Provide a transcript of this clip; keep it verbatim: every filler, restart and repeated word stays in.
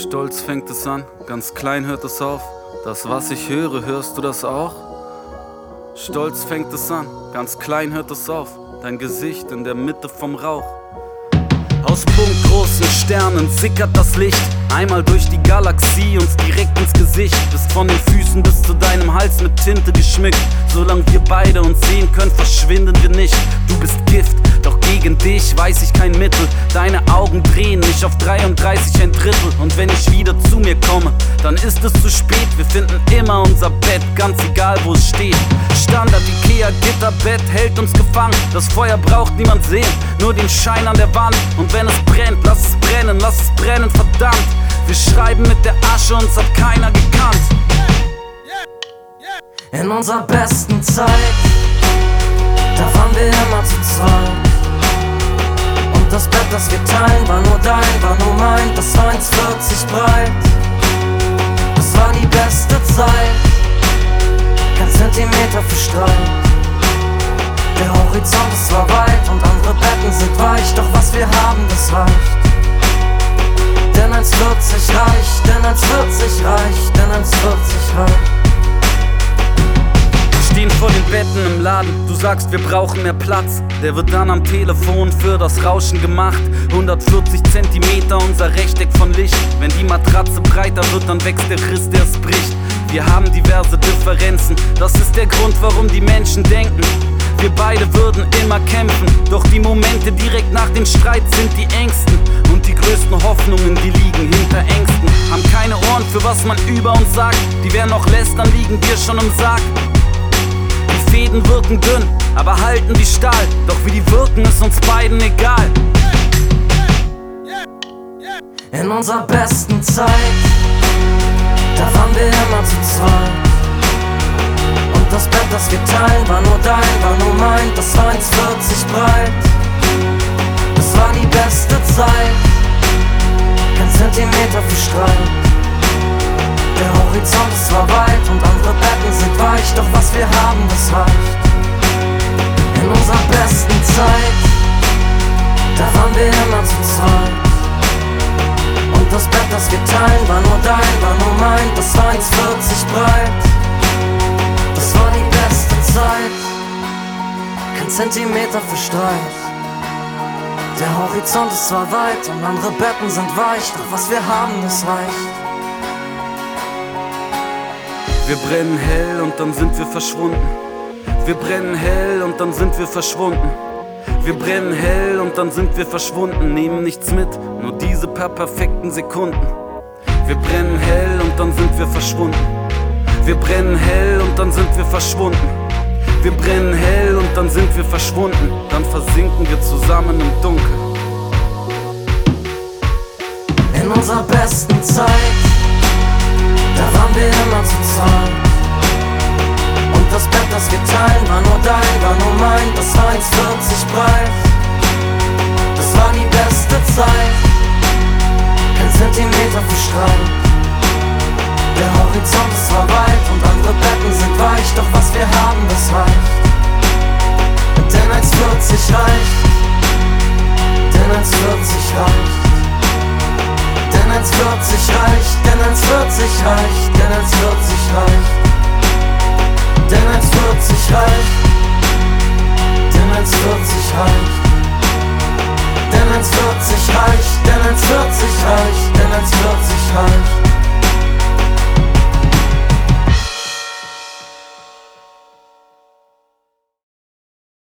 Stolz fängt es an, ganz klein hört es auf. Das, was ich höre, hörst du das auch? Stolz fängt es an, ganz klein hört es auf. Dein Gesicht in der Mitte vom Rauch. Aus punktgroßen Sternen sickert das Licht einmal durch die Galaxie, uns direkt ins Gesicht. Bist von den Füßen bis zu deinem Hals mit Tinte geschmückt. Solange wir beide uns sehen können, verschwinden wir nicht. Du bist Gift, doch gegen dich weiß ich kein Mittel. Deine Augen drehen mich auf dreiunddreißig ein Drittel. Und wenn ich wieder zu mir komme, dann ist es zu spät. Wir finden immer unser Bett, ganz egal wo es steht. Standard Ikea Gitterbett hält uns gefangen. Das Feuer braucht niemand sehen, nur den Schein an der Wand. Und wenn es brennt, lass es brennen, lass es brennen, verdammt. Wir schreiben mit der Asche, uns hat keiner gekannt. In unserer besten Zeit, da waren wir immer zu zweit. Und das Bett, das wir teilen, war nur dein, war nur mein. Das war eins vierzig breit, das war die beste Zeit. Kein Zentimeter für Streit. Der Horizont ist zwar weit und andere Betten sind weich, doch was wir haben, das reicht. Denn eins vierzig reicht, denn eins vierzig reicht, denn eins vierzig reicht. Stehen vor den Betten im Laden, du sagst, wir brauchen mehr Platz. Der wird dann am Telefon für das Rauschen gemacht. hundertvierzig Zentimeter, unser Rechteck von Licht. Wenn die Matratze breiter wird, dann wächst der Riss, der es bricht. Wir haben diverse Differenzen, das ist der Grund, warum die Menschen denken, wir beide würden immer kämpfen. Doch die Momente direkt nach dem Streit sind die engsten. Und die größten Hoffnungen, die liegen hinter Ängsten. Haben keine Ohren für was man über uns sagt. Die werden noch lästern, liegen wir schon im Sarg. Die Fäden wirken dünn, aber halten wie Stahl. Doch wie die wirken, ist uns beiden egal. In unserer besten Zeit, da waren wir immer zu zweit. Und das Bett, das wir teilen, war nur dein, war nur mein. Das war eins vierzig breit, das war die beste Zeit. Kein Zentimeter für Streit. Der Horizont ist zwar weit und andere Betten sind weich, doch was wir haben, das reicht. In unserer besten Zeit, da waren wir immer zu zweit. Und das Bett, das wir teilen, war nur dein, war nur mein. Das war eins vierzig breit, das war die beste Zeit. Kein Zentimeter für Streit. Der Horizont ist zwar weit und andere Betten sind weich, doch was wir haben, das reicht. Wir brennen hell und dann sind wir verschwunden. Wir brennen hell und dann sind wir verschwunden. Wir brennen hell und dann sind wir verschwunden. Nehmen nichts mit, nur diese paar perfekten Sekunden. Wir brennen hell und dann sind wir verschwunden. Wir brennen hell und dann sind wir verschwunden. Wir brennen hell und dann sind wir verschwunden. Dann versinken wir zusammen im Dunkel. In unserer besten Zeit, da waren wir immer zu zweit. Und das Bett, das wir teilen, war nur dein, war nur mein. Das war eins vierzig breit, das war die beste Zeit. Kein Zentimeter für Streit.